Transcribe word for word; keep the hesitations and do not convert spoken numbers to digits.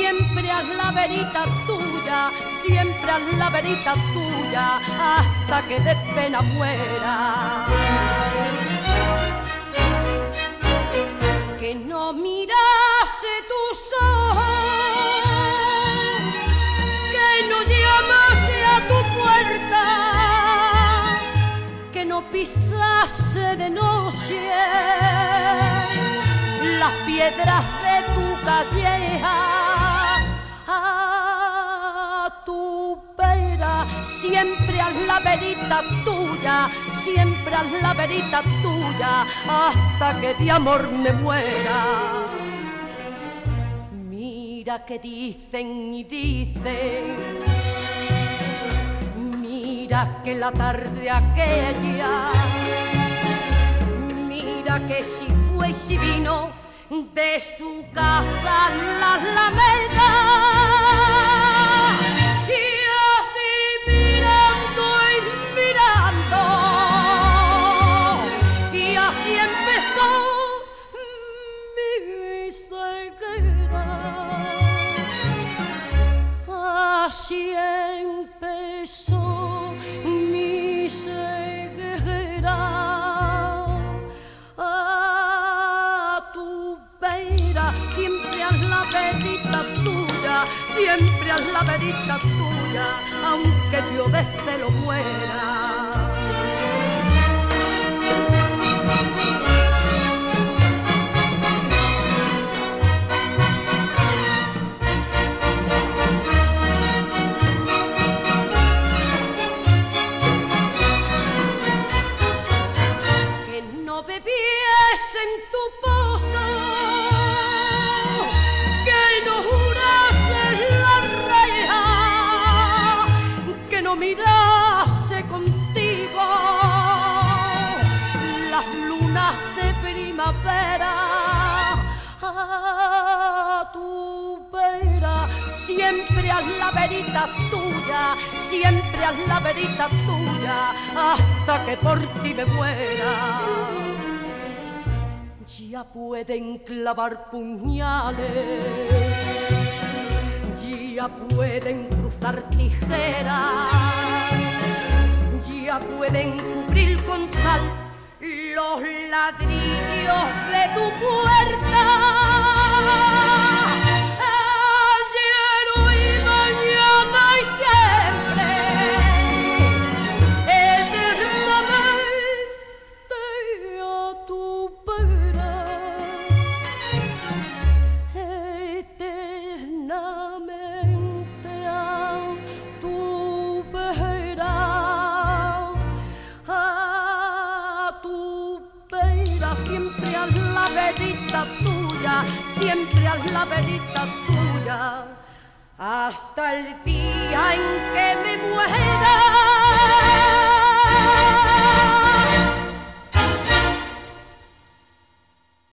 siempre haz la verita tuya, siempre haz la verita tuya, hasta que de pena muera. Que no mirase tus ojos, que no llamase a tu puerta, que no pisase de noche las piedras de tu calleja. A tu vera siempre haz la verita tuya, siempre haz la verita tuya, hasta que de amor me muera. Mira que dicen y dicen, mira que la tarde aquella, mira que si fue y si vino de su casa la Alameda. Y así mirando y mirando, y así empezó mi ceguera. Así empezó mi ceguera. Siempre haz la verita tuya, siempre haz la verita tuya, aunque yo de celo muera. Que no bebies en tu pozo, no mirase contigo las lunas de primavera. A tu vera siempre haz la verita tuya, siempre haz la verita tuya, hasta que por ti me muera. Ya pueden clavar puñales, ya pueden cruzar tijeras, ya pueden cubrir con sal los ladrillos de tu puerta. Ayer, hoy, mañana y siempre, eternamente a tu vera, eternamente a tu vera, a tu vera. Siempre haz la verita tuya, siempre haz la verita tuya, hasta el día en que me muera.